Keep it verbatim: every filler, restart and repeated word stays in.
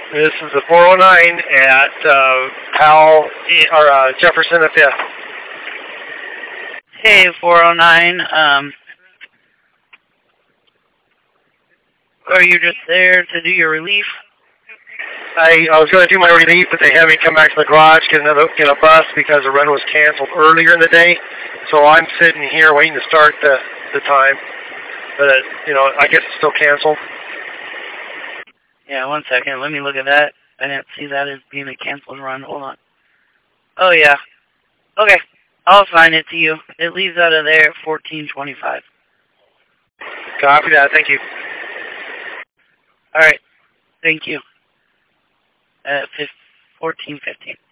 This is the four oh nine at uh, Powell, or uh, Jefferson and fifth. Hey, four oh nine, um, are you just there to do your relief? I, I was going to do my relief, but they had me come back to the garage, get another get a bus because the run was canceled earlier in the day. So I'm sitting here waiting to start the, the time. But, uh, you know, I guess it's still canceled. Yeah, one second. Let me look at that. I didn't see that as being a canceled run. Hold on. Oh, yeah. Okay. I'll assign it to you. It leaves out of there at fourteen twenty-five. Copy that. Thank you. All right. Thank you. At fourteen fifteen.